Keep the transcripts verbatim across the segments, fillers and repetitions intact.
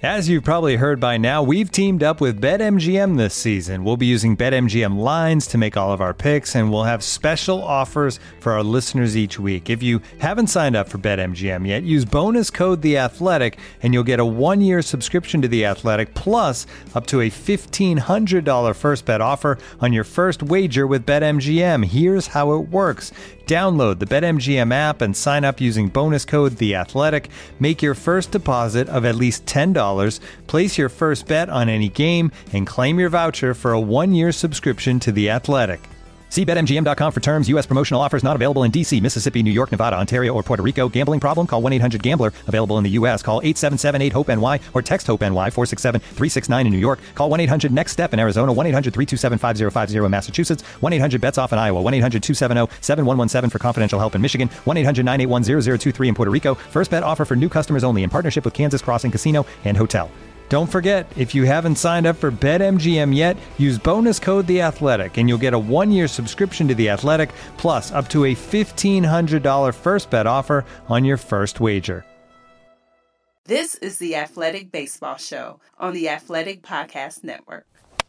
As you've probably heard by now, we've teamed up with BetMGM this season. We'll be using BetMGM lines to make all of our picks, and we'll have special offers for our listeners each week. If you haven't signed up for BetMGM yet, use bonus code The Athletic, and you'll get a one-year subscription to The Athletic, plus up to a fifteen hundred dollars first bet offer on your first wager with BetMGM. Here's how it works. Download the BetMGM app and sign up using bonus code The Athletic. Make your first deposit of at least ten dollars. Place your first bet on any game and claim your voucher for a one-year subscription to The Athletic. See Bet M G M dot com for terms. U S promotional offers not available in D C, Mississippi, New York, Nevada, Ontario, or Puerto Rico. Gambling problem? Call one eight hundred gambler. Available in the U S. Call eight seven seven eight hope N Y or text HOPE-NY four six seven three six nine in New York. Call one eight hundred next step in Arizona. one eight hundred three two seven five zero five zero in Massachusetts. one eight hundred bets off in Iowa. one eight hundred two seven zero seven one one seven for confidential help in Michigan. one eight hundred nine eight one zero zero two three in Puerto Rico. First bet offer for new customers only in partnership with Kansas Crossing Casino and Hotel. Don't forget, if you haven't signed up for BetMGM yet, use bonus code The Athletic, and you'll get a one-year subscription to The Athletic, plus up to a fifteen hundred dollars first bet offer on your first wager. This is the Athletic Baseball Show on the Athletic Podcast Network.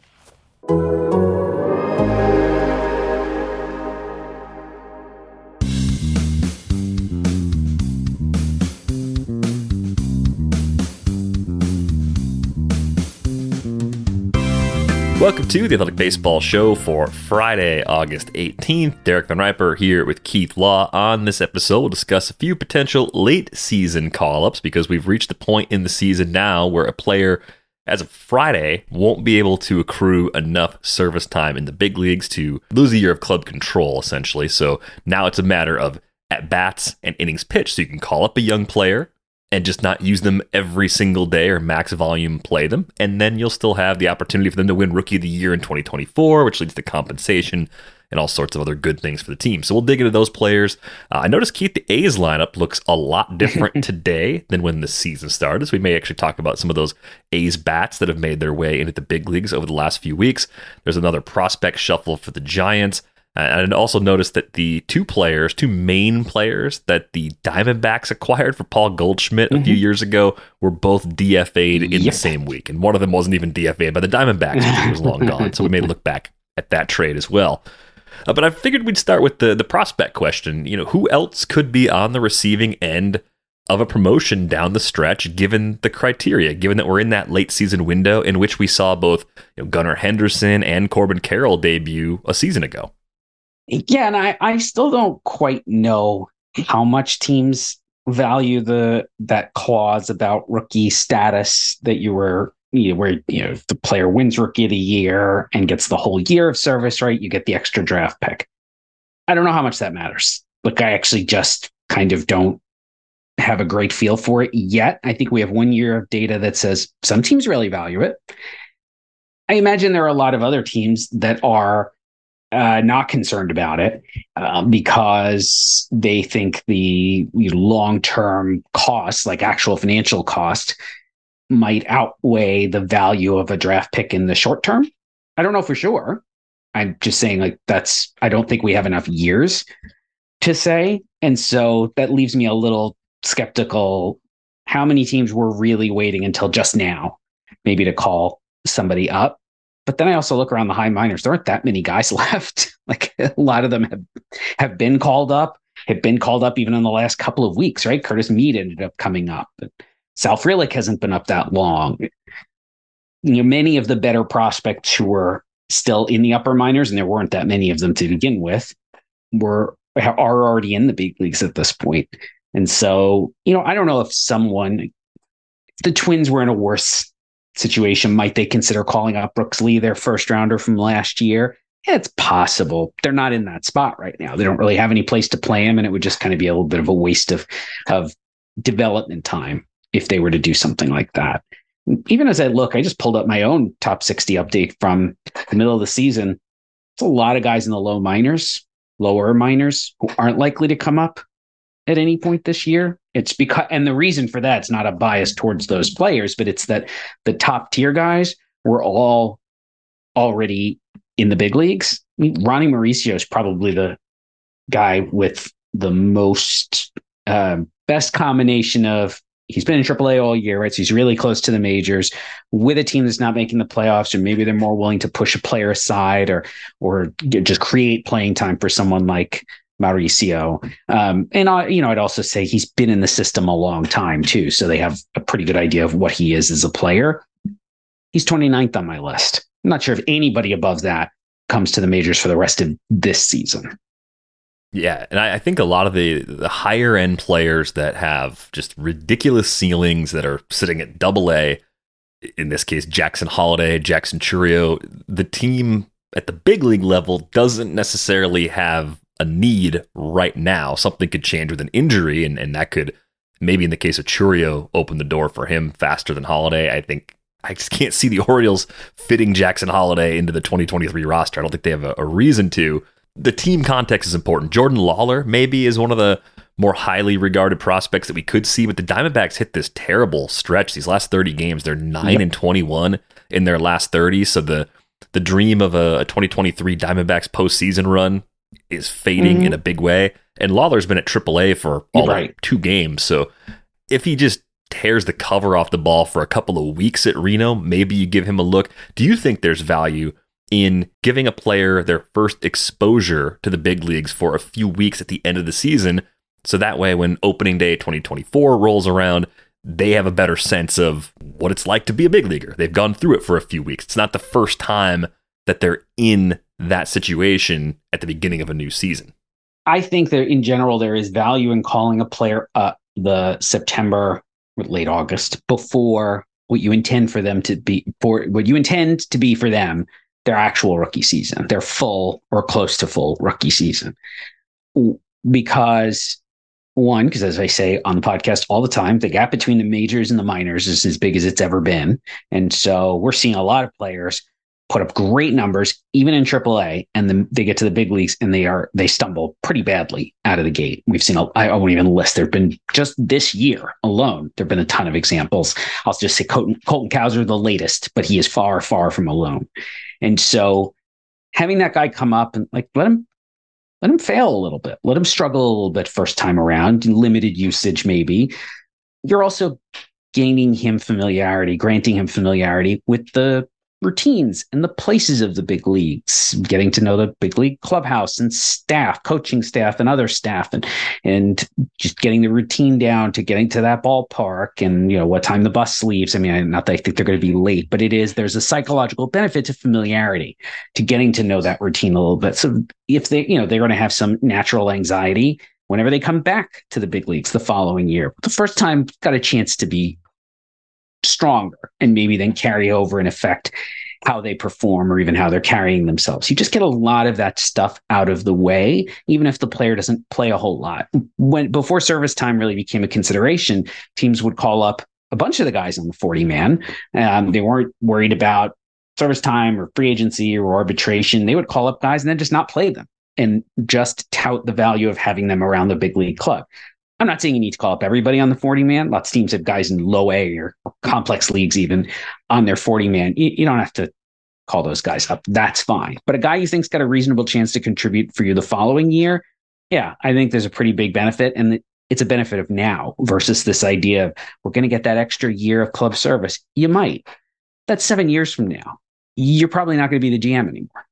Welcome to the Athletic Baseball Show for Friday, August eighteenth. Derek Van Riper here with Keith Law. On this episode, we'll discuss a few potential late-season call-ups because we've reached the point in the season now where a player, as of Friday, won't be able to accrue enough service time in the big leagues to lose a year of club control, essentially. So now it's a matter of at-bats and innings pitched. So you can call up a young player and just not use them every single day or max volume play them. And then you'll still have the opportunity for them to win Rookie of the Year in twenty twenty-four, which leads to compensation and all sorts of other good things for the team. So we'll dig into those players. Uh, I noticed, Keith, the A's lineup looks a lot different today than when the season started. So we may actually talk about some of those A's bats that have made their way into the big leagues over the last few weeks. There's another prospect shuffle for the Giants. And I also noticed that the two players, two main players that the Diamondbacks acquired for Paul Goldschmidt mm-hmm. a few years ago were both D F A'd in yep. the same week. And one of them wasn't even D F A'd by the Diamondbacks because he was long gone. So we may look back at that trade as well. Uh, but I figured we'd start with the, the prospect question. You know, who else could be on the receiving end of a promotion down the stretch, given the criteria, given that we're in that late season window in which we saw both you know, Gunnar Henderson and Corbin Carroll debut a season ago? Yeah, and I, I still don't quite know how much teams value the that clause about rookie status that you were, you know, where you know if the player wins Rookie of the Year and gets the whole year of service, right? You get the extra draft pick. I don't know how much that matters. Like, I actually just kind of don't have a great feel for it yet. I think we have one year of data that says some teams really value it. I imagine there are a lot of other teams that are Uh, not concerned about it uh, because they think the long-term cost, like actual financial cost, might outweigh the value of a draft pick in the short term. I don't know for sure. I'm just saying, like, that's, I don't think we have enough years to say. And so that leaves me a little skeptical how many teams were really waiting until just now, maybe to call somebody up. But then I also look around the high minors. There aren't that many guys left. Like, a lot of them have, have been called up, have been called up even in the last couple of weeks, right? Curtis Mead ended up coming up. But Sal Frelick hasn't been up that long. You know, many of the better prospects who were still in the upper minors, and there weren't that many of them to begin with, were are already in the big leagues at this point. And so, you know, I don't know if someone, if the Twins were in a worse situation, might they consider calling up Brooks Lee, their first rounder from last year? Yeah, it's possible. They're not in that spot right now. They don't really have any place to play him, and it would just kind of be a little bit of a waste of, of development time if they were to do something like that. Even as I look, I just pulled up my own top sixty update from the middle of the season. It's a lot of guys in the low minors, lower minors, who aren't likely to come up at any point this year. It's because, and the reason for that, it's not a bias towards those players, but it's that the top tier guys were all already in the big leagues. I mean, Ronnie Mauricio is probably the guy with the most uh, best combination of he's been in triple A all year, right? So he's really close to the majors with a team that's not making the playoffs, or maybe they're more willing to push a player aside or or just create playing time for someone like Mauricio. Um, and I, you know, I'd also say he's been in the system a long time too, so they have a pretty good idea of what he is as a player. He's twenty-ninth on my list. I'm not sure if anybody above that comes to the majors for the rest of this season. Yeah, and I, I think a lot of the, the higher end players that have just ridiculous ceilings that are sitting at double A, in this case, Jackson Holiday, Jackson Chourio, the team at the big league level doesn't necessarily have a need right now. Something could change with an injury, and, and that could, maybe in the case of Chourio, open the door for him faster than Holiday. I think I just can't see the Orioles fitting Jackson Holiday into the twenty twenty-three roster. I don't think they have a, a reason to. The team context is important. Jordan Lawler maybe is one of the more highly regarded prospects that we could see, but the Diamondbacks hit this terrible stretch. These last thirty games, they're nine yep. and twenty-one in their last thirty. So the the dream of a, a twenty twenty-three Diamondbacks postseason run is fading mm-hmm. in a big way. And Lawler's been at triple A for all right. of two games. So if he just tears the cover off the ball for a couple of weeks at Reno, maybe you give him a look. Do you think there's value in giving a player their first exposure to the big leagues for a few weeks at the end of the season, so that way when opening day twenty twenty-four rolls around, they have a better sense of what it's like to be a big leaguer? They've gone through it for a few weeks. It's not the first time that they're in that situation at the beginning of a new season. I think that in general, there is value in calling a player up the September or late August before what you intend for them to be, for what you intend to be for them, their actual rookie season, their full or close to full rookie season. Because one, because as I say on the podcast all the time, the gap between the majors and the minors is as big as it's ever been. And so we're seeing a lot of players put up great numbers, even in triple A, and then they get to the big leagues and they are, they stumble pretty badly out of the gate. We've seen, a, I won't even list, there've been just this year alone, there've been a ton of examples. I'll just say Colton, Colton Cowser, the latest, but he is far, far from alone. And so having that guy come up and like, let him, let him fail a little bit, let him struggle a little bit first time around, limited usage maybe. You're also gaining him familiarity, granting him familiarity with the routines and the places of the big leagues, getting to know the big league clubhouse and staff, coaching staff and other staff, and and just getting the routine down to getting to that ballpark and, you know, what time the bus leaves. I mean, not that I think they're going to be late, but it is, there's a psychological benefit to familiarity, to getting to know that routine a little bit. So if they, you know, they're going to have some natural anxiety whenever they come back to the big leagues the following year. The first time got a chance to be stronger and maybe then carry over and affect how they perform or even how they're carrying themselves. You just get a lot of that stuff out of the way, even if the player doesn't play a whole lot. When before service time really became a consideration, teams would call up a bunch of the guys on the forty man. Um, they weren't worried about service time or free agency or arbitration. They would call up guys and then just not play them and just tout the value of having them around the big league club. I'm not saying you need to call up everybody on the forty man. Lots of teams have guys in low A or complex leagues even on their forty man. You, you don't have to call those guys up. That's fine. But a guy you think's got a reasonable chance to contribute for you the following year, yeah, I think there's a pretty big benefit. And it's a benefit of now versus this idea of we're going to get that extra year of club service. You might. That's seven years from now. You're probably not going to be the G M anymore.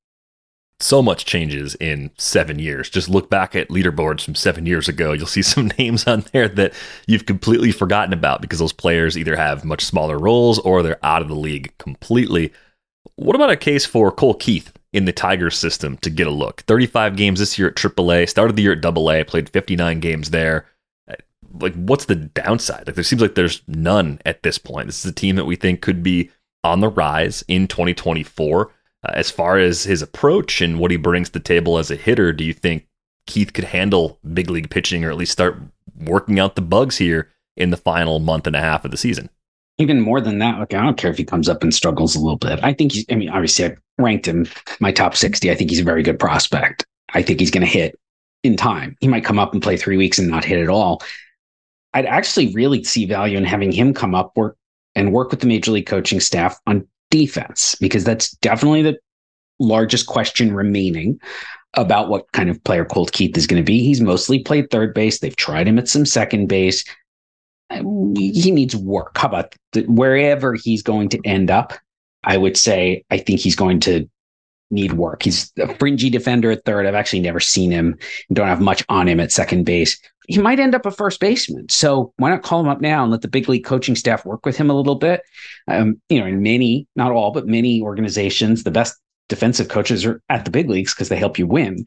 So much changes in seven years. Just look back at leaderboards from seven years ago. You'll see some names on there that you've completely forgotten about because those players either have much smaller roles or they're out of the league completely. What about a case for Cole Keith in the Tigers system to get a look? thirty-five games this year at triple A, started the year at double A, played fifty-nine games there. Like, what's the downside? Like, there seems like there's none at this point. This is a team that we think could be on the rise in twenty twenty-four. Uh, as far as his approach and what he brings to the table as a hitter, do you think Keith could handle big league pitching or at least start working out the bugs here in the final month and a half of the season? Even more than that, like, I don't care if he comes up and struggles a little bit. I think he's, I mean, obviously I ranked him my top sixty. I think he's a very good prospect. I think he's going to hit in time. He might come up and play three weeks and not hit at all. I'd actually really see value in having him come up work and work with the major league coaching staff on defense, because that's definitely the largest question remaining about what kind of player Colt Keith is going to be. He's mostly played third base. They've tried him at some second base. he needs work. How about the, wherever he's going to end up? I would say I think he's going to need work. He's a fringy defender at third. I've actually never seen him. Don't have much on him at second base. He might end up a first baseman. So why not call him up now and let the big league coaching staff work with him a little bit? Um, you know, in many, not all, but many organizations, the best defensive coaches are at the big leagues because they help you win.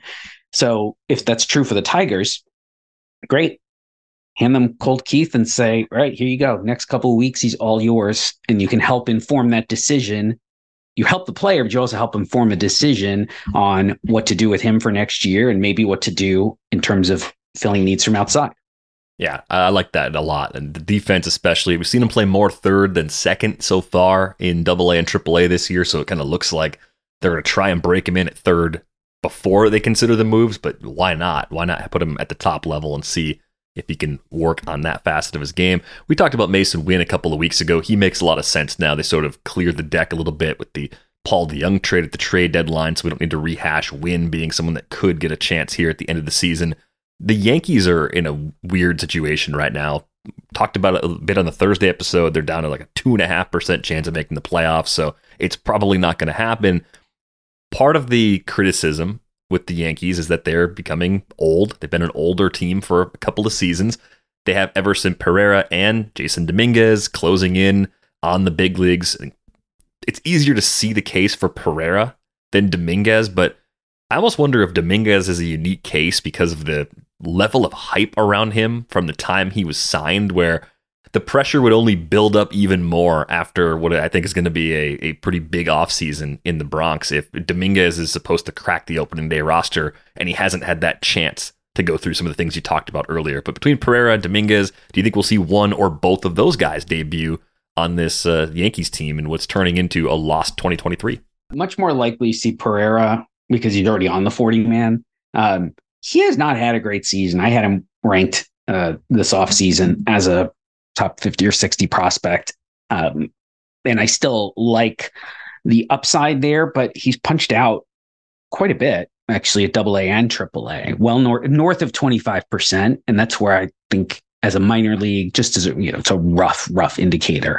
So if that's true for the Tigers, great. Hand them Colt Keith and say, all right, here you go. Next couple of weeks, he's all yours. And you can help inform that decision. You help the player, but you also help inform a decision on what to do with him for next year and maybe what to do in terms of filling needs from outside. Yeah, I like that a lot. And the defense especially, we've seen him play more third than second so far in Double A and Triple A this year. So it kind of looks like they're going to try and break him in at third before they consider the moves. But why not? Why not put him at the top level and see if he can work on that facet of his game? We talked about Mason Wynn a couple of weeks ago. He makes a lot of sense now. They sort of cleared the deck a little bit with the Paul DeJong trade at the trade deadline, so we don't need to rehash Wynn being someone that could get a chance here at the end of the season. The Yankees are in a weird situation right now. Talked about it a bit on the Thursday episode. They're down to like a two and a half percent chance of making the playoffs, so it's probably not going to happen. Part of the criticism with the Yankees is that they're becoming old. They've been an older team for a couple of seasons. They have Everson Pereira and Jason Dominguez closing in on the big leagues. It's easier to see the case for Pereira than Dominguez, but I almost wonder if Dominguez is a unique case because of the level of hype around him from the time he was signed, where the pressure would only build up even more after what I think is going to be a, a pretty big offseason in the Bronx if Dominguez is supposed to crack the opening day roster and he hasn't had that chance to go through some of the things you talked about earlier. But between Pereira and Dominguez, do you think we'll see one or both of those guys debut on this uh, Yankees team in what's turning into a lost twenty twenty-three? Much more likely to see Pereira because he's already on the forty man. Um, he has not had a great season. I had him ranked uh, this offseason as a top fifty or sixty prospect. Um, and I still like the upside there, but he's punched out quite a bit, actually, at double A and triple A, well north, north of twenty-five percent. And that's where I think as a minor league, just as a, you know, it's a rough, rough indicator.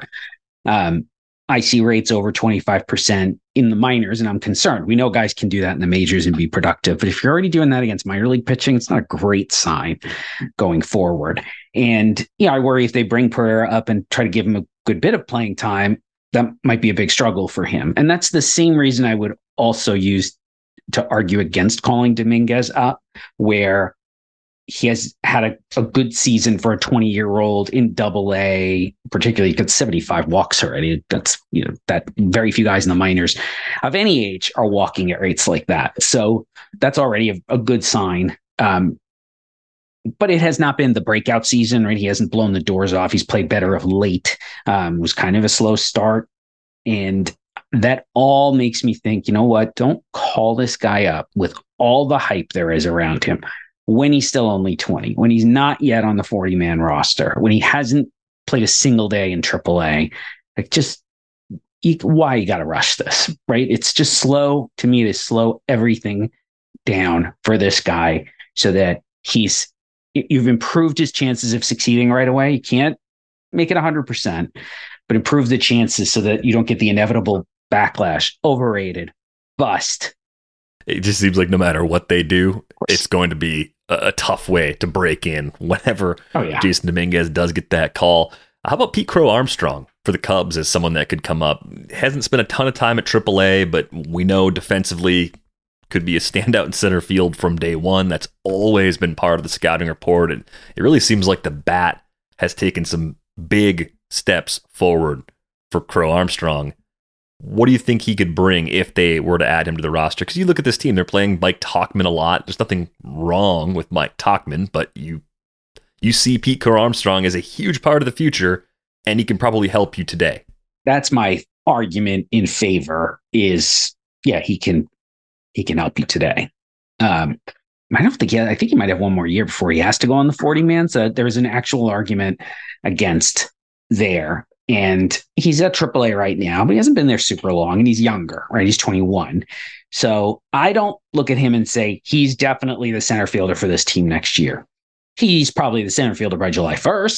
Um, I see rates over twenty-five percent in the minors, and I'm concerned. We know guys can do that in the majors and be productive, but if you're already doing that against minor league pitching, it's not a great sign going forward. And yeah, I worry if they bring Pereira up and try to give him a good bit of playing time, that might be a big struggle for him. And that's the same reason I would also use to argue against calling Dominguez up, where he has had a, a good season for a twenty-year-old in double A, particularly because seventy-five walks already. That's, you know, that very few guys in the minors of any age are walking at rates like that. So that's already a, a good sign. Um, but it has not been the breakout season, right? He hasn't blown the doors off. He's played better of late. Um, it was kind of a slow start. And that all makes me think, you know what? Don't call this guy up with all the hype there is around him when he's still only twenty, when he's not yet on the forty man roster, when he hasn't played a single day in triple A. Like, just you, why you got to rush this, right? It's just slow. To me, it is slow everything down for this guy so that he's, you've improved his chances of succeeding right away. You can't make it one hundred percent, but improve the chances so that you don't get the inevitable backlash, overrated, bust. It just seems like no matter what they do, it's going to be a, a tough way to break in whenever oh, yeah. Jason Dominguez does get that call. How about Pete Crow Armstrong for the Cubs as someone that could come up? Hasn't spent a ton of time at triple A, but we know defensively could be a standout in center field from day one. That's always been part of the scouting report. And it really seems like the bat has taken some big steps forward for Crow Armstrong. What do you think he could bring if they were to add him to the roster? Because you look at this team, they're playing Mike Tauchman a lot. There's nothing wrong with Mike Tauchman, but you you see Pete Crow Armstrong as a huge part of the future, and he can probably help you today. That's my argument in favor is, yeah, he can he can help you today. Um, I don't think he, I think he might have one more year before he has to go on the forty man. So there's an actual argument against there. And he's at triple A right now, but he hasn't been there super long, and he's younger, right? He's twenty-one. So I don't look at him and say he's definitely the center fielder for this team next year. He's probably the center fielder by July first,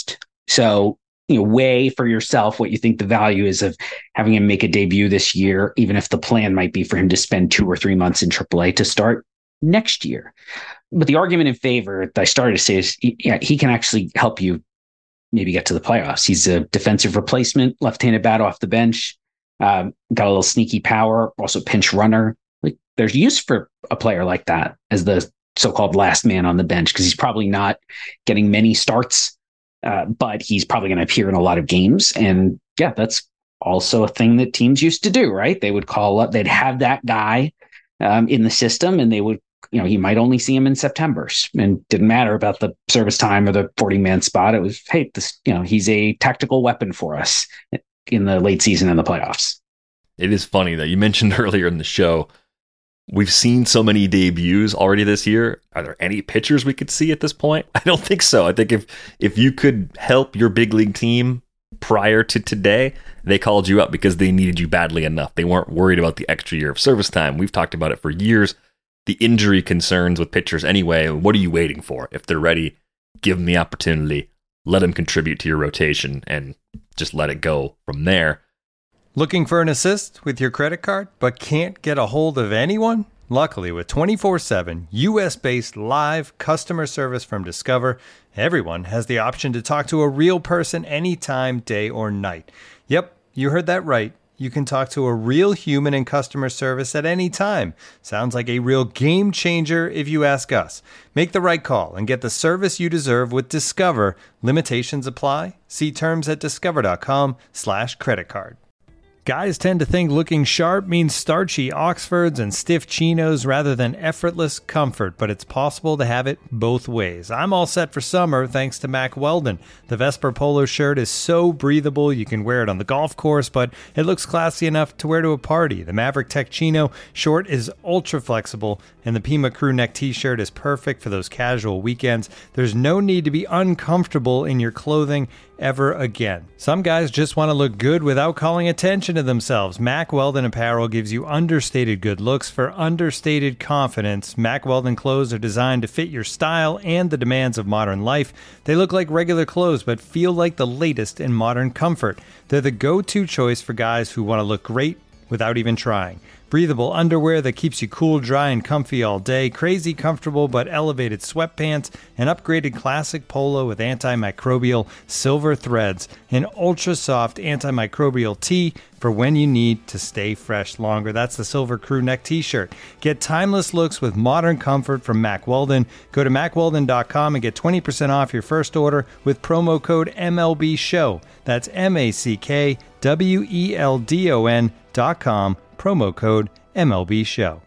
So, you know, weigh for yourself what you think the value is of having him make a debut this year, even if the plan might be for him to spend two or three months in triple A to start next year. But the argument in favor that I started to say is, yeah, he can actually help you maybe get to the playoffs. He's a defensive replacement, left-handed bat off the bench, um, got a little sneaky power, also pinch runner. Like, there's use for a player like that as the so-called last man on the bench, because he's probably not getting many starts, uh, but he's probably going to appear in a lot of games. And yeah, that's also a thing that teams used to do, right? They would call up, they'd have that guy um, in the system, and they would, you know, you might only see him in September, and didn't matter about the service time or the forty man spot. It was, hey, this, you know, he's a tactical weapon for us in the late season and the playoffs. It is funny that you mentioned earlier in the show, we've seen so many debuts already this year. Are there any pitchers we could see at this point? I don't think so. I think if if you could help your big league team prior to today, they called you up because they needed you badly enough. They weren't worried about the extra year of service time. We've talked about it for years. The injury concerns with pitchers anyway. What are you waiting for? If they're ready, give them the opportunity, let them contribute to your rotation, and just let it go from there. Looking for an assist with your credit card, but can't get a hold of anyone? Luckily, with twenty-four seven U S-based live customer service from Discover, everyone has the option to talk to a real person anytime, day or night. Yep, you heard that right. You can talk to a real human in customer service at any time. Sounds like a real game changer if you ask us. Make the right call and get the service you deserve with Discover. Limitations apply. See terms at discover.com slash credit card. Guys tend to think looking sharp means starchy Oxfords and stiff chinos rather than effortless comfort, but it's possible to have it both ways. I'm all set for summer thanks to Mack Weldon. The Vesper polo shirt is so breathable you can wear it on the golf course, but it looks classy enough to wear to a party. The Maverick Tech Chino short is ultra flexible, and the Pima crew neck t-shirt is perfect for those casual weekends. There's no need to be uncomfortable in your clothing ever again. Some guys just want to look good without calling attention to themselves. Mack Weldon apparel gives you understated good looks for understated confidence. Mack Weldon clothes are designed to fit your style and the demands of modern life. They look like regular clothes but feel like the latest in modern comfort. They're the go-to choice for guys who want to look great without even trying. Breathable underwear that keeps you cool, dry, and comfy all day. Crazy comfortable but elevated sweatpants. An upgraded classic polo with antimicrobial silver threads. An ultra-soft antimicrobial tee for when you need to stay fresh longer. That's the Silver Crew Neck t-shirt. Get timeless looks with modern comfort from Mack Weldon. Go to mack weldon dot com and get twenty percent off your first order with promo code M L B show. That's M A C K W E L D O N dot com. Promo code M L B show.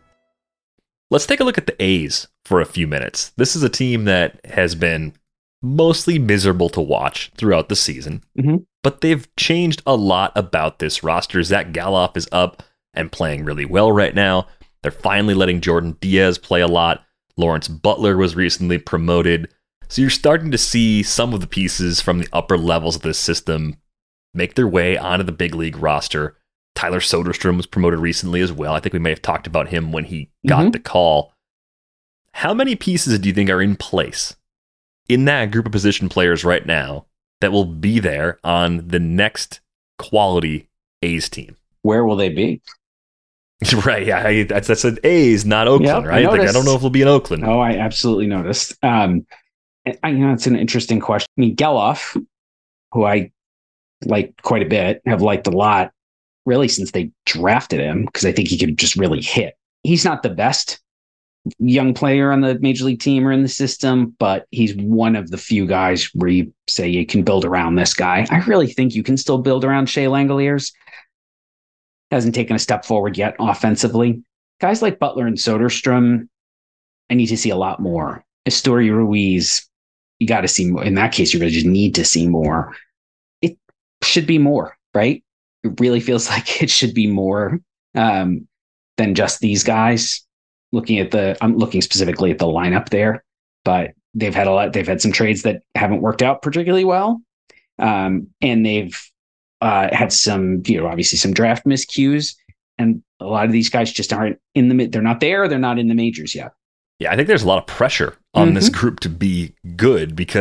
Let's take a look at the A's for a few minutes. This is a team that has been mostly miserable to watch throughout the season, mm-hmm. but they've changed a lot about this roster. Zach Galloff is up and playing really well right now. They're finally letting Jordan Diaz play a lot. Lawrence Butler was recently promoted. So you're starting to see some of the pieces from the upper levels of this system make their way onto the big league roster. Tyler Soderstrom was promoted recently as well. I think we may have talked about him when he got mm-hmm. the call. How many pieces do you think are in place in that group of position players right now that will be there on the next quality A's team? Where will they be? Right, yeah, I, that's that's an A's, not Oakland, yep, right? I, like, I don't know if it'll be in Oakland. Oh, I absolutely noticed. Um, I, you know, it's an interesting question. I mean, Geloff, who I like quite a bit, have liked a lot, really since they drafted him, because I think he could just really hit. He's not the best young player on the major league team or in the system, but he's one of the few guys where you say you can build around this guy. I really think you can still build around Shea Langoliers. Hasn't taken a step forward yet offensively. Guys like Butler and Soderstrom, I need to see a lot more. Esteury Ruiz, you got to see more. In that case, you really just need to see more. It should be more, right? It really feels like it should be more um, than just these guys. Looking at the, I'm looking specifically at the lineup there, but they've had a lot. They've had some trades that haven't worked out particularly well, um, and they've uh, had some, you know, obviously some draft miscues, and a lot of these guys just aren't in the. They're not there. They're not in the majors yet. Yeah, I think there's a lot of pressure on mm-hmm. this group to be good because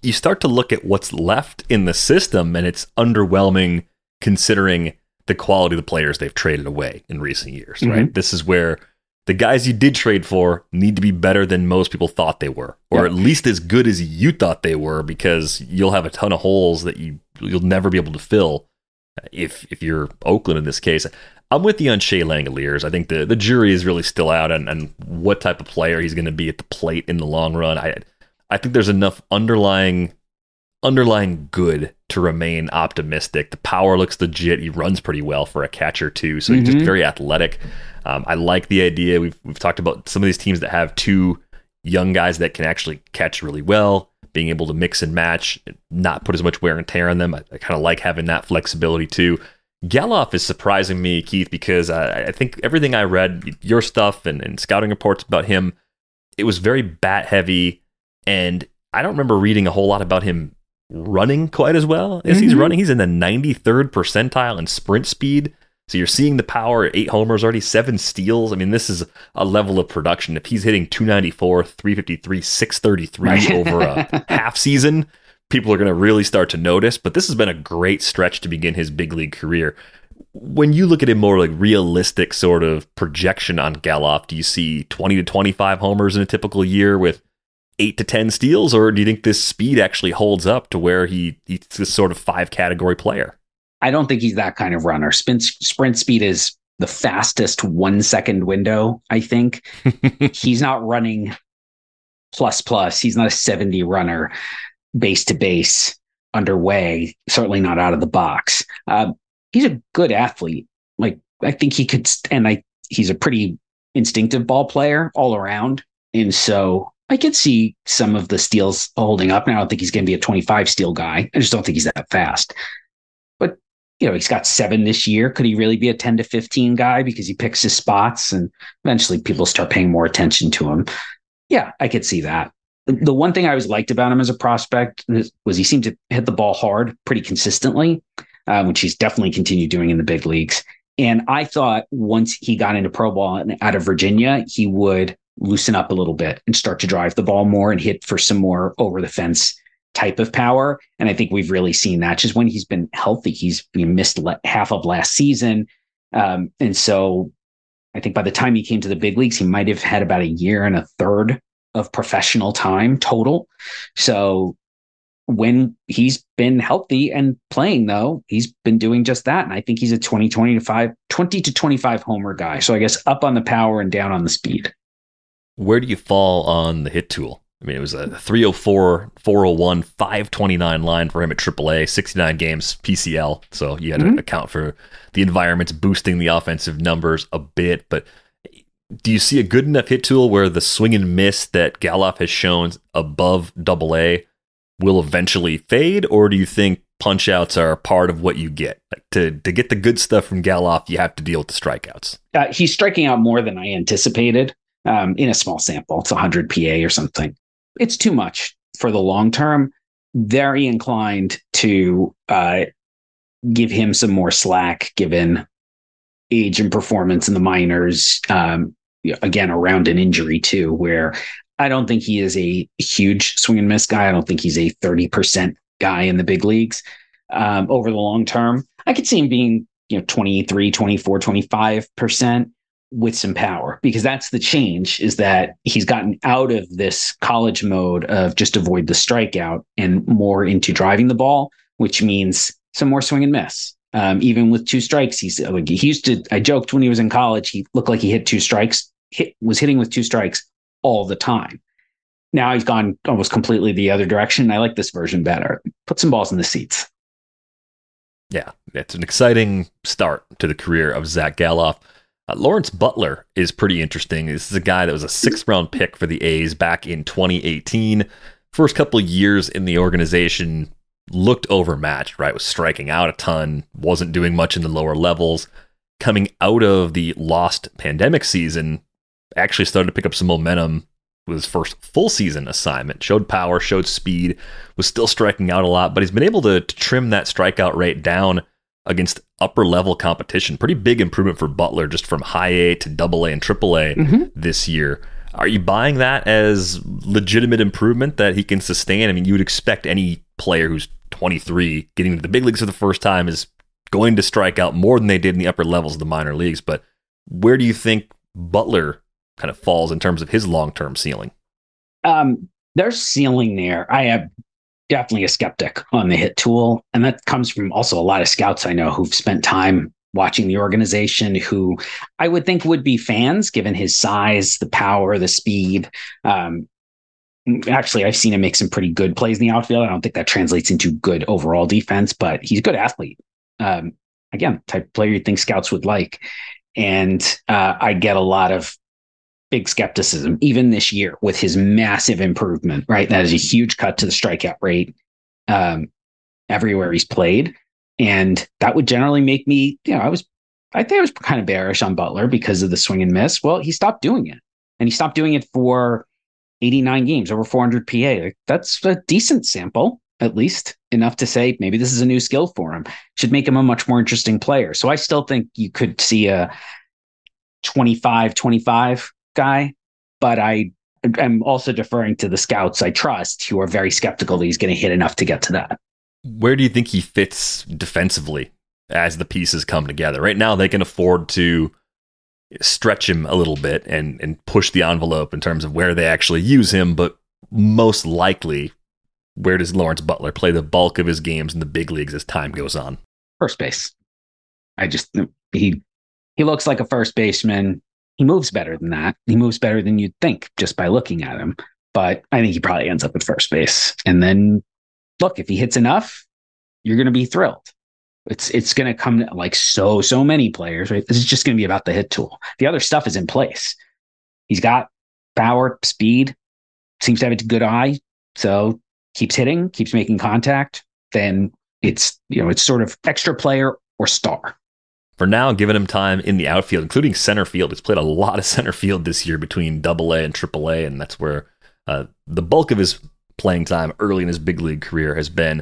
you start to look at what's left in the system, and it's underwhelming considering the quality of the players they've traded away in recent years, mm-hmm. right? This is where the guys you did trade for need to be better than most people thought they were, or yep. at least as good as you thought they were, because you'll have a ton of holes that you, you'll never be able to fill if if you're Oakland in this case. I'm with you on Shea Langoliers. I think the, the jury is really still out on, on what type of player he's going to be at the plate in the long run. I I think there's enough underlying underlying good to remain optimistic. The power looks legit. He runs pretty well for a catcher too, so mm-hmm. he's just very athletic. Um, I like the idea. We've we've talked about some of these teams that have two young guys that can actually catch really well, being able to mix and match, not put as much wear and tear on them. I, I kind of like having that flexibility too. Gelof is surprising me, Keith, because I, I think everything I read, your stuff and, and scouting reports about him, it was very bat heavy, and I don't remember reading a whole lot about him running quite as well as mm-hmm. he's running. He's in the ninety-third percentile in sprint speed. So you're seeing the power, eight homers already, seven steals. I mean, this is a level of production. If he's hitting two ninety-four, three fifty-three, six thirty-three right. over a half season, people are going to really start to notice. But this has been a great stretch to begin his big league career. When you look at a more like realistic sort of projection on Gelof, do you see twenty to twenty-five homers in a typical year with eight to ten steals? Or do you think this speed actually holds up to where he he's this sort of five category player? I don't think he's that kind of runner. Sprint, sprint speed is the fastest one second window, I think. He's not running plus plus. He's not a seventy runner base to base underway, certainly not out of the box. Uh, he's a good athlete. Like, I think he could, and I he's a pretty instinctive ball player all around. And so I could see some of the steals holding up. Now, I don't think he's going to be a twenty-five steal guy. I just don't think he's that fast. But, you know, he's got seven this year. Could he really be a ten to fifteen guy because he picks his spots and eventually people start paying more attention to him? Yeah, I could see that. The one thing I always liked about him as a prospect was he seemed to hit the ball hard pretty consistently, uh, which he's definitely continued doing in the big leagues. And I thought once he got into pro ball and out of Virginia, he would loosen up a little bit and start to drive the ball more and hit for some more over the fence type of power. And I think we've really seen that just when he's been healthy. He's you know, missed le- half of last season. Um, and so I think by the time he came to the big leagues, he might have had about a year and a third of professional time total. So when he's been healthy and playing, though, he's been doing just that. And I think he's a twenty, twenty to twenty-five homer guy. So I guess up on the power and down on the speed. Where do you fall on the hit tool? I mean, it was a three oh four, four oh one, five twenty-nine line for him at triple A, sixty-nine games P C L. So you had mm-hmm. to account for the environments boosting the offensive numbers a bit. But do you see a good enough hit tool where the swing and miss that Gelof has shown above double A will eventually fade? Or do you think punch outs are part of what you get? Like to, to get the good stuff from Gelof, you have to deal with the strikeouts. Uh, he's striking out more than I anticipated um, in a small sample. It's one hundred P A or something. It's too much for the long term. Very inclined to uh, give him some more slack given age and performance in the minors. Um, again, around an injury too, where I don't think he is a huge swing and miss guy. I don't think he's a thirty percent guy in the big leagues um, over the long term. I could see him being, you know, twenty-three, twenty-four, twenty-five percent with some power, because that's the change, is that he's gotten out of this college mode of just avoid the strikeout and more into driving the ball, which means some more swing and miss. Um, even with two strikes, he's like, he used to, I joked when he was in college, he looked like he hit two strikes, hit, was hitting with two strikes all the time. Now he's gone almost completely the other direction. I like this version better. Put some balls in the seats. Yeah, it's an exciting start to the career of Zach Gelof. Uh, Lawrence Butler is pretty interesting. This is a guy that was a sixth round pick for the A's back in twenty eighteen. First couple of years in the organization looked overmatched, right? Was striking out a ton, wasn't doing much in the lower levels. Coming out of the lost pandemic season, actually started to pick up some momentum with his first full season assignment. Showed power, showed speed, was still striking out a lot, but he's been able to, to trim that strikeout rate down against upper level competition. Pretty big improvement for Butler just from high A to double A and triple A mm-hmm. this year. Are you buying that as legitimate improvement that he can sustain? I mean, you would expect any player who's twenty-three getting to the big leagues for the first time is going to strike out more than they did in the upper levels of the minor leagues. But where do you think Butler kind of falls in terms of his long-term ceiling? Um, there's ceiling there. I am definitely a skeptic on the hit tool. And that comes from also a lot of scouts I know who've spent time watching the organization, who I would think would be fans given his size, the power, the speed. Um, actually, I've seen him make some pretty good plays in the outfield. I don't think that translates into good overall defense, but he's a good athlete. Um, again, type of player you think scouts would like. And uh, I get a lot of big skepticism, even this year with his massive improvement, right? That is a huge cut to the strikeout rate um, everywhere he's played. And that would generally make me, you know, I was, I think I was kind of bearish on Butler because of the swing and miss. Well, he stopped doing it, and he stopped doing it for eighty-nine games, over four hundred P A. Like, that's a decent sample, at least enough to say maybe this is a new skill for him. Should make him a much more interesting player. So I still think you could see a twenty-five twenty-five guy, but I am also deferring to the scouts I trust who are very skeptical that he's going to hit enough to get to that. Where do you think he fits defensively as the pieces come together? Right now, they can afford to stretch him a little bit and, and push the envelope in terms of where they actually use him, but most likely, where does Lawrence Butler play the bulk of his games in the big leagues as time goes on? First base. I just, he he looks like a first baseman. He moves better than that. He moves better than you'd think just by looking at him. But I think he probably ends up at first base. And then, look, if he hits enough, you're going to be thrilled. It's it's going to come to, like so, so many players, right? This is just going to be about the hit tool. The other stuff is in place. He's got power, speed, seems to have a good eye. So keeps hitting, keeps making contact. Then it's, you know, it's sort of extra player or star. For now, giving him time in the outfield, including center field. He's played a lot of center field this year between double A and triple A, and that's where uh, the bulk of his playing time early in his big league career has been.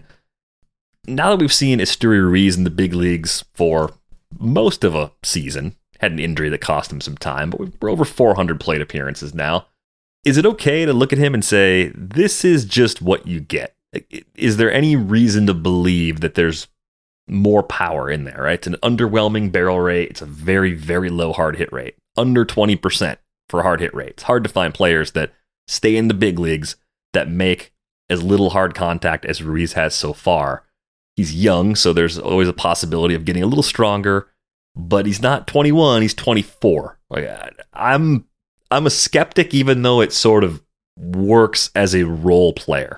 Now that we've seen Esteury Ruiz in the big leagues for most of a season, had an injury that cost him some time, but we're over four hundred plate appearances now. Is it okay to look at him and say, this is just what you get? Is there any reason to believe that there's more power in there, right? It's an underwhelming barrel rate. It's a very, very low hard hit rate. Under twenty percent for hard hit rate. It's hard to find players that stay in the big leagues that make as little hard contact as Ruiz has so far. He's young, so there's always a possibility of getting a little stronger, but he's not twenty-one, he's twenty-four. Like, I'm I'm a skeptic, even though it sort of works as a role player.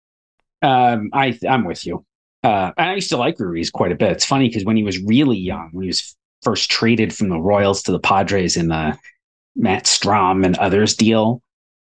Um, I, I'm with you. Uh, I used to like Ruiz quite a bit. It's funny because when he was really young, when he was first traded from the Royals to the Padres in the Matt Strahm and others deal,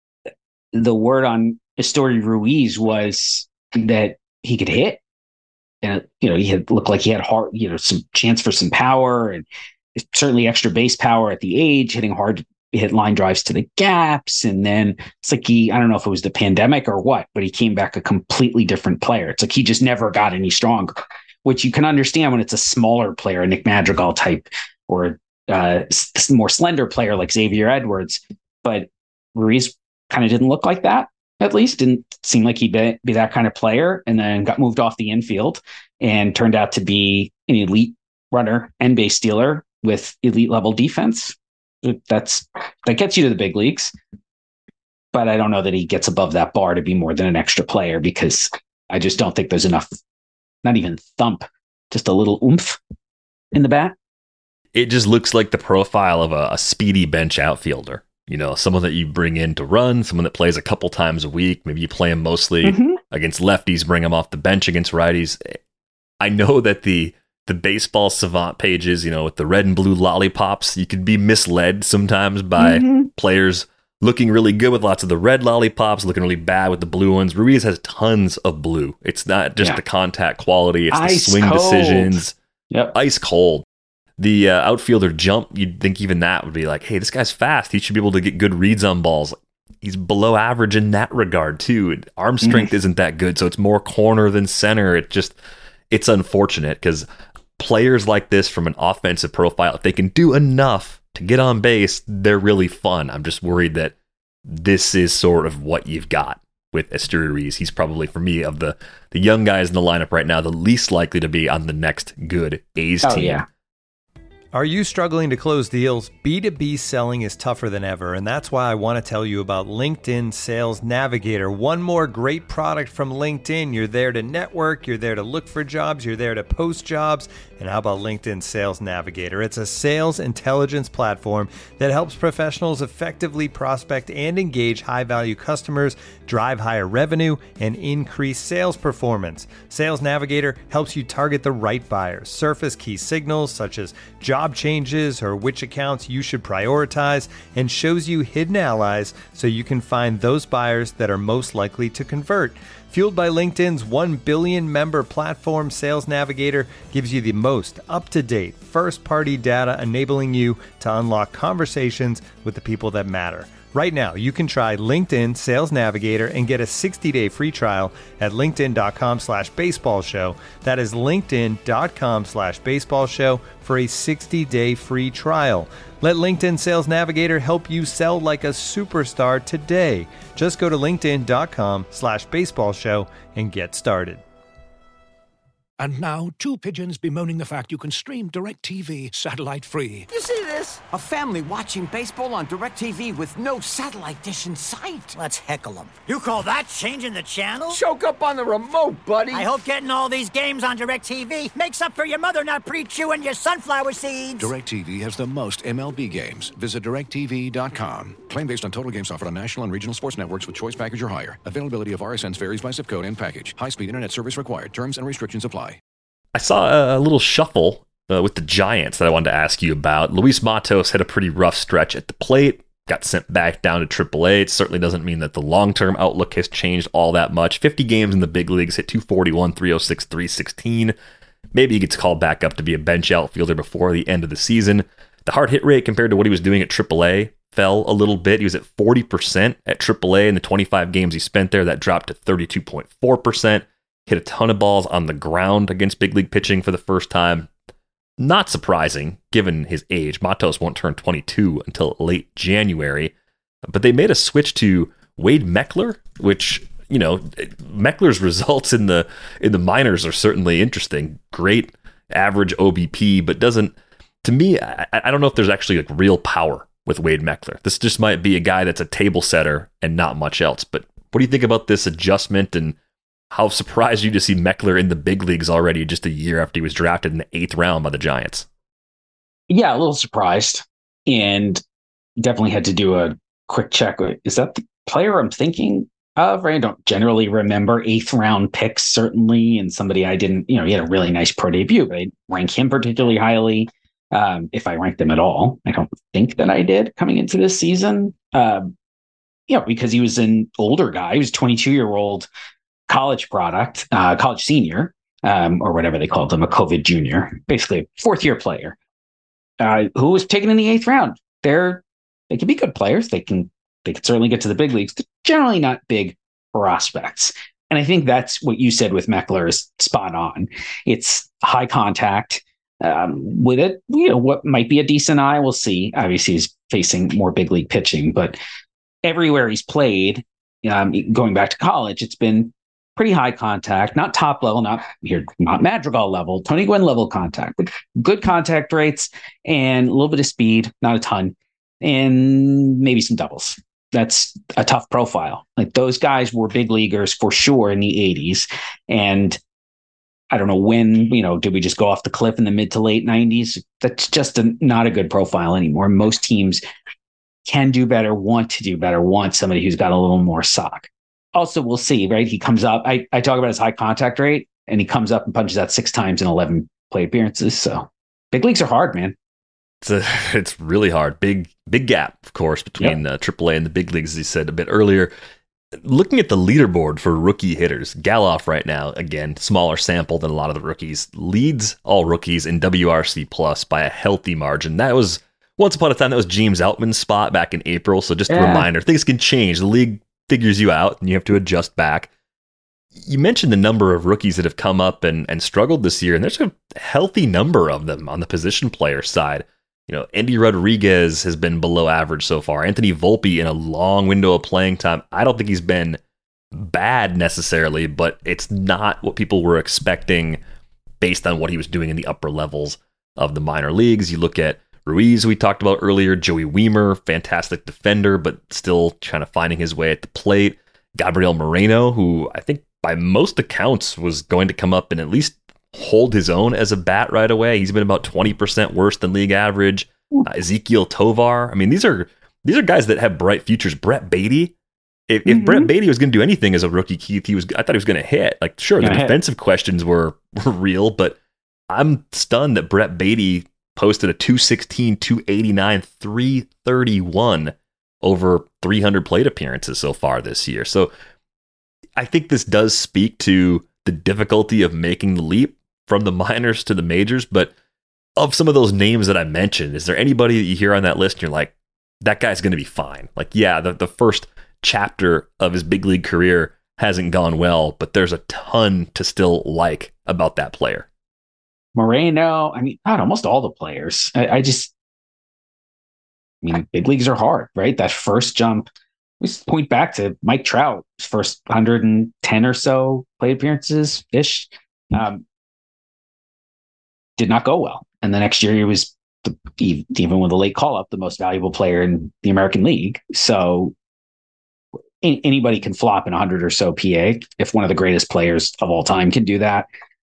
the word on Esteury Ruiz was that he could hit. And, you know, he had looked like he had hard, you know, some chance for some power and certainly extra base power at the age, hitting hard, hit line drives to the gaps. And then it's like he, I don't know if it was the pandemic or what, but he came back a completely different player. It's like he just never got any stronger, which you can understand when it's a smaller player, a Nick Madrigal type, or uh, a more slender player like Xavier Edwards. But Ruiz kind of didn't look like that. At least didn't seem like he'd be, be that kind of player, and then got moved off the infield and turned out to be an elite runner and base stealer with elite level defense. That's that gets you to the big leagues, but I don't know that he gets above that bar to be more than an extra player, because I just don't think there's enough, not even thump, just a little oomph in the bat. It just looks like the profile of a, a speedy bench outfielder. You know, someone that you bring in to run, someone that plays a couple times a week. Maybe you play him mostly mm-hmm. against lefties, bring him off the bench against righties. I know that the the baseball savant pages, you know, with the red and blue lollipops, you could be misled sometimes by mm-hmm. players looking really good with lots of the red lollipops, looking really bad with the blue ones. Ruiz has tons of blue. It's not just yeah. the contact quality, it's ice the swing cold. decisions. Yep. Ice cold. The uh, outfielder jump, you'd think even that would be like, hey, this guy's fast. He should be able to get good reads on balls. He's below average in that regard, too. Arm strength mm. isn't that good, so it's more corner than center. It just, it's unfortunate because players like this from an offensive profile, if they can do enough to get on base, they're really fun. I'm just worried that this is sort of what you've got with Esteury. He's probably, for me, of the, the young guys in the lineup right now, the least likely to be on the next good A's Oh, team. yeah. Are you struggling to close deals? B two B selling is tougher than ever, and that's why I want to tell you about LinkedIn Sales Navigator. One more great product from LinkedIn. You're there to network, you're there to look for jobs, you're there to post jobs. And how about LinkedIn Sales Navigator? It's a sales intelligence platform that helps professionals effectively prospect and engage high-value customers, drive higher revenue, and increase sales performance. Sales Navigator helps you target the right buyers, surface key signals such as job job changes or which accounts you should prioritize, and shows you hidden allies so you can find those buyers that are most likely to convert. Fueled by LinkedIn's one billion member platform, Sales Navigator gives you the most up-to-date first-party data, enabling you to unlock conversations with the people that matter. Right now, you can try LinkedIn Sales Navigator and get a sixty-day free trial at linkedin.com slash baseball show. That is linkedin.com slash baseball show for a sixty-day free trial. Let LinkedIn Sales Navigator help you sell like a superstar today. Just go to linkedin.com slash baseball show and get started. And now, two pigeons bemoaning the fact you can stream DirecTV satellite-free. You see this? A family watching baseball on DirecTV with no satellite dish in sight. Let's heckle them. You call that changing the channel? Choke up on the remote, buddy. I hope getting all these games on DirecTV makes up for your mother not pre-chewing your sunflower seeds. DirecTV has the most M L B games. Visit direct t v dot com. Claim based on total games offered on national and regional sports networks with choice package or higher. Availability of R S Ns varies by zip code and package. High-speed internet service required. Terms and restrictions apply. I saw a little shuffle uh, with the Giants that I wanted to ask you about. Luis Matos had a pretty rough stretch at the plate, got sent back down to triple A. It certainly doesn't mean that the long-term outlook has changed all that much. fifty games in the big leagues, hit two forty-one, three oh six, three sixteen. Maybe he gets called back up to be a bench outfielder before the end of the season. The hard hit rate compared to what he was doing at triple A fell a little bit. He was at forty percent at triple A in the twenty-five games he spent there. That dropped to thirty-two point four percent. Hit a ton of balls on the ground against big league pitching for the first time. Not surprising, given his age. Matos won't turn twenty-two until late January. But they made a switch to Wade Meckler, which, you know, Meckler's results in the in the minors are certainly interesting. Great average O B P, but doesn't, to me, I, I don't know if there's actually like real power with Wade Meckler. This just might be a guy that's a table setter and not much else. But what do you think about this adjustment, and how surprised you to see Meckler in the big leagues already just a year after he was drafted in the eighth round by the Giants? Yeah, a little surprised, and definitely had to do a quick check. Is that the player I'm thinking of? Right? I don't generally remember eighth round picks, certainly, and somebody I didn't, you know, he had a really nice pro debut, but I didn't rank him particularly highly. Um, if I ranked him at all, I don't think that I did coming into this season. Um, you know, because he was an older guy. He was a twenty-two year old college product, uh, college senior, um, or whatever they called him, a COVID junior, basically a fourth year player, uh, who was taken in the eighth round. They're, they can be good players. They can, they can certainly get to the big leagues. They're generally not big prospects. And I think that's what you said with Meckler is spot on. It's high contact, um, with it, you know, what might be a decent eye. We'll see. Obviously he's facing more big league pitching, but everywhere he's played, um, going back to college, it's been pretty high contact, not top level, not here, not Madrigal level, Tony Gwynn level contact, but good contact rates and a little bit of speed, not a ton, and maybe some doubles. That's a tough profile. Like those guys were big leaguers for sure in the eighties. And I don't know when, you know, did we just go off the cliff in the mid to late nineties? That's just a, not a good profile anymore. Most teams can do better, want to do better, want somebody who's got a little more sock. Also, we'll see, right? He comes up. I, I talk about his high contact rate, and he comes up and punches out six times in eleven plate appearances. So big leagues are hard, man. It's a, it's really hard. Big big gap, of course, between yep. uh, triple A and the big leagues, as you said a bit earlier. Looking at the leaderboard for rookie hitters, Galoff right now, again, smaller sample than a lot of the rookies, leads all rookies in W R C plus by a healthy margin. That was, once upon a time, that was James Outman's spot back in April. So just yeah. a reminder, things can change. The league figures you out and you have to adjust back. You mentioned the number of rookies that have come up and, and struggled this year, and there's a healthy number of them on the position player side. You know, Andy Rodriguez has been below average so far. Anthony Volpe in a long window of playing time. I don't think he's been bad necessarily, but it's not what people were expecting based on what he was doing in the upper levels of the minor leagues. You look at Ruiz, we talked about earlier, Joey Wiemer, fantastic defender, but still kind of finding his way at the plate. Gabriel Moreno, who I think by most accounts was going to come up and at least hold his own as a bat right away. He's been about twenty percent worse than league average. Uh, Ezekiel Tovar. I mean, these are these are guys that have bright futures. Brett Beatty. If, mm-hmm. if Brett Beatty was going to do anything as a rookie, Keith, he was. I thought he was going to hit. Like, sure, the defensive hit. questions were, were real, but I'm stunned that Brett Beatty posted a two sixteen, two eighty-nine, three thirty-one over three hundred plate appearances so far this year. So I think this does speak to the difficulty of making the leap from the minors to the majors. But of some of those names that I mentioned, is there anybody that you hear on that list and you're like, that guy's going to be fine? Like, yeah, the, the first chapter of his big league career hasn't gone well, but there's a ton to still like about that player. Moreno, I mean, God, almost all the players. I, I just, I mean, big leagues are hard, right? That first jump, we point back to Mike Trout, his first one hundred ten or so plate appearances ish. Um, did not go well. And the next year he was, the, even with a late call up, the most valuable player in the American League. So any, anybody can flop in one hundred or so P A. If one of the greatest players of all time can do that,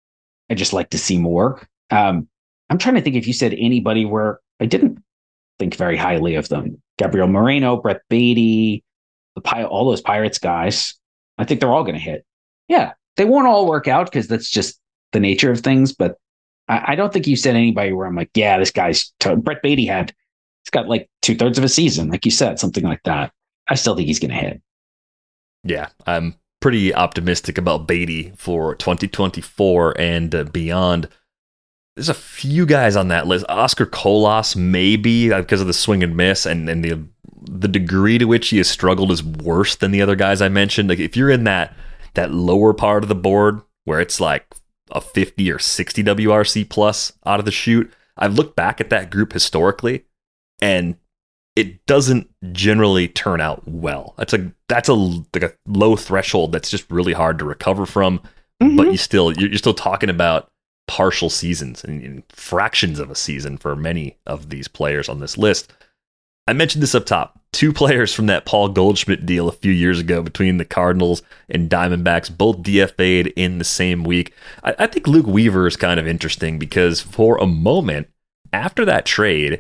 I just like to see more. Um, I'm trying to think if you said anybody where I didn't think very highly of them. Gabriel Moreno, Brett Beatty, the Pi- all those Pirates guys. I think they're all going to hit. Yeah, they won't all work out because that's just the nature of things. But I, I don't think you said anybody where I'm like, yeah, this guy's t-. Brett Beatty had, he's got like two thirds of a season, like you said, something like that. I still think he's going to hit. Yeah, I'm pretty optimistic about Beatty for twenty twenty-four and uh, beyond. There's a few guys on that list. Oscar Colas, maybe because of the swing and miss, and, and the the degree to which he has struggled is worse than the other guys I mentioned. Like if you're in that that lower part of the board where it's like a fifty or sixty W R C plus out of the chute, I've looked back at that group historically, and it doesn't generally turn out well. That's a that's a like a low threshold that's just really hard to recover from. Mm-hmm. But you still you're, you're still talking about partial seasons and, and fractions of a season for many of these players on this list. I mentioned this up top. Two players from that Paul Goldschmidt deal a few years ago between the Cardinals and Diamondbacks, both D F A'd in the same week. I, I think Luke Weaver is kind of interesting because for a moment after that trade,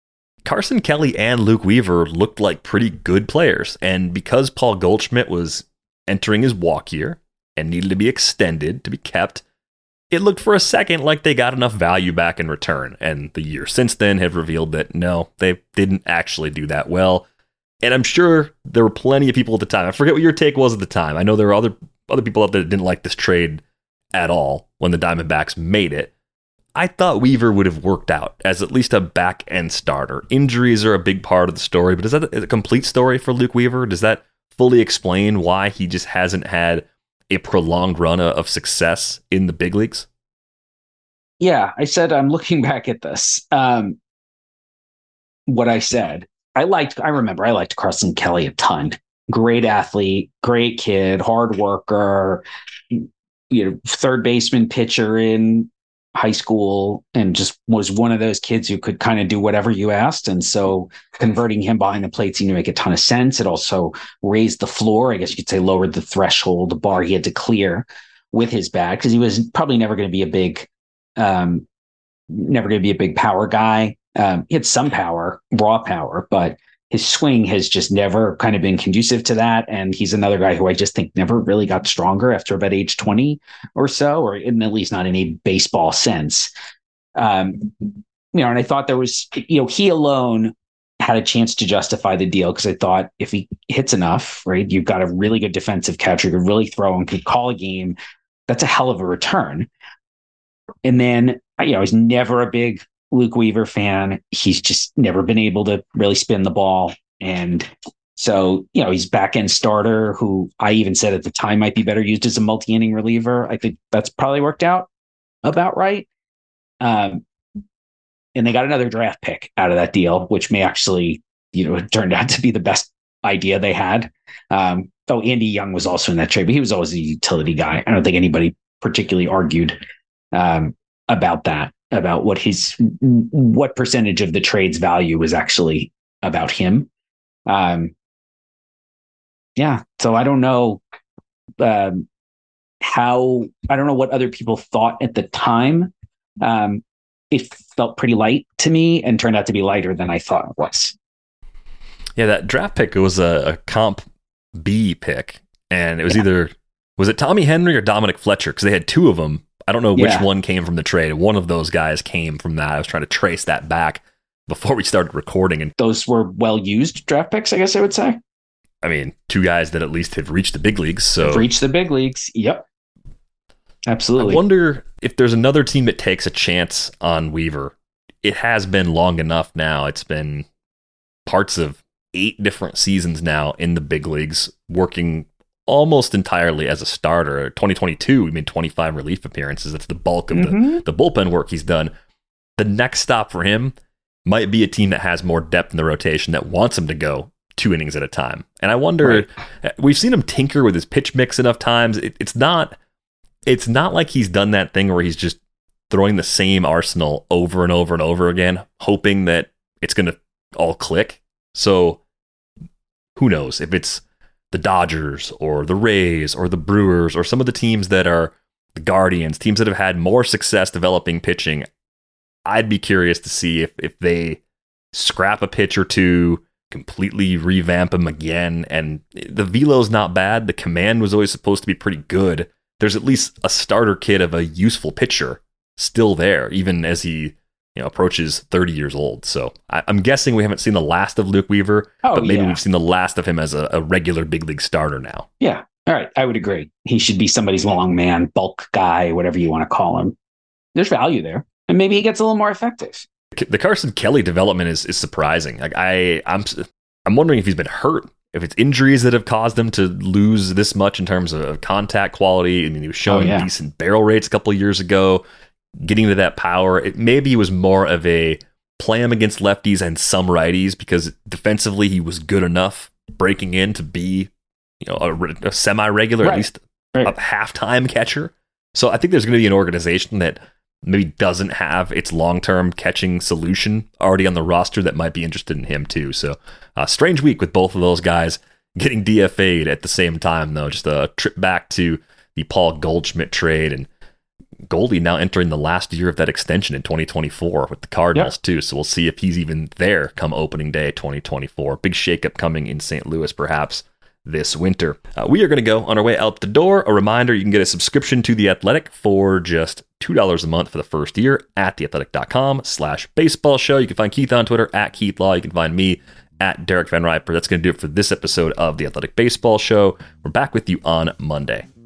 Carson Kelly and Luke Weaver looked like pretty good players. And because Paul Goldschmidt was entering his walk year and needed to be extended to be kept, it looked for a second like they got enough value back in return. And the years since then have revealed that no, they didn't actually do that well. And I'm sure there were plenty of people at the time. I forget what your take was at the time. I know there were other other people out there that didn't like this trade at all when the Diamondbacks made it. I thought Weaver would have worked out as at least a back-end starter. Injuries are a big part of the story, but is that a complete story for Luke Weaver? Does that fully explain why he just hasn't had a prolonged run of success in the big leagues? Yeah, I said I'm looking back at this. Um, what I said, I liked, I remember I liked Carson Kelly a ton. Great athlete, great kid, hard worker, you know, third baseman, pitcher in high school, and just was one of those kids who could kind of do whatever you asked. And so converting him behind the plate seemed to make a ton of sense. It also raised the floor, I guess you could say lowered the threshold, the bar he had to clear with his bat, because he was probably never going to be a big, um, never going to be a big power guy. Um, he had some power, raw power, but his swing has just never kind of been conducive to that. And he's another guy who I just think never really got stronger after about age twenty or so, or in, at least not in a baseball sense. Um, you know, and I thought there was, you know, he alone had a chance to justify the deal, because I thought if he hits enough, right, you've got a really good defensive catcher who could really throw and could call a game. That's a hell of a return. And then, you know, I was never a big Luke Weaver fan. He's just never been able to really spin the ball. And so, you know, he's back end starter who I even said at the time might be better used as a multi-inning reliever. I think that's probably worked out about right. Um, and they got another draft pick out of that deal, which may actually, you know, turned out to be the best idea they had. Um, though Andy Young was also in that trade, but he was always a utility guy. I don't think anybody particularly argued um, about that, about what his, what percentage of the trade's value was actually about him. Um, yeah. So I don't know um, how, I don't know what other people thought at the time. Um, it felt pretty light to me and turned out to be lighter than I thought it was. Yeah, that draft pick was a, a comp B pick, and it was yeah. either, was it Tommy Henry or Dominic Fletcher? Because they had two of them. I don't know which yeah. one came from the trade. One of those guys came from that. I was trying to trace that back before we started recording. And those were well-used draft picks, I guess I would say. I mean, two guys that at least have reached the big leagues. So have reached the big leagues. Yep. Absolutely. I wonder if there's another team that takes a chance on Weaver. It has been long enough now. It's been parts of eight different seasons now in the big leagues, working almost entirely as a starter. twenty twenty-two, we made twenty-five relief appearances. That's the bulk of mm-hmm. the, the bullpen work he's done. The next stop for him might be a team that has more depth in the rotation that wants him to go two innings at a time. And I wonder, right. we've seen him tinker with his pitch mix enough times. It, it's not, it's not like he's done that thing where he's just throwing the same arsenal over and over and over again, hoping that it's going to all click. So who knows if it's the Dodgers or the Rays or the Brewers or some of the teams that are the Guardians, teams that have had more success developing pitching. I'd be curious to see if, if they scrap a pitch or two, completely revamp them again. And the velo's not bad. The command was always supposed to be pretty good. There's at least a starter kit of a useful pitcher still there, even as he you know, approaches thirty years old. So I, I'm guessing we haven't seen the last of Luke Weaver, oh, but maybe yeah. we've seen the last of him as a, a regular big league starter now. Yeah. All right. I would agree. He should be somebody's long man, bulk guy, whatever you want to call him. There's value there. And maybe he gets a little more effective. The Carson Kelly development is, is surprising. Like I, I'm, I'm wondering if he's been hurt, if it's injuries that have caused him to lose this much in terms of contact quality. I mean, he was showing oh, yeah. decent barrel rates a couple of years ago, getting to that power. It maybe was more of a play him against lefties and some righties because defensively he was good enough breaking in to be, you know, a, a semi-regular, right. at least right. a half-time catcher. So I think there's going to be an organization that maybe doesn't have its long-term catching solution already on the roster that might be interested in him too. So a uh, strange week with both of those guys getting D F A'd at the same time, though. Just a trip back to the Paul Goldschmidt trade, and Goldie now entering the last year of that extension in twenty twenty-four with the Cardinals yep. too. So we'll see if he's even there come opening day twenty twenty-four. Big shakeup coming in Saint Louis perhaps this winter. Uh, we are going to go on our way out the door. A reminder, you can get a subscription to The Athletic for just two dollars a month for the first year at theathletic.com slash baseball show. You can find Keith on Twitter at Keith Law. You can find me at Derek Van Riper. That's going to do it for this episode of The Athletic Baseball Show. We're back with you on Monday.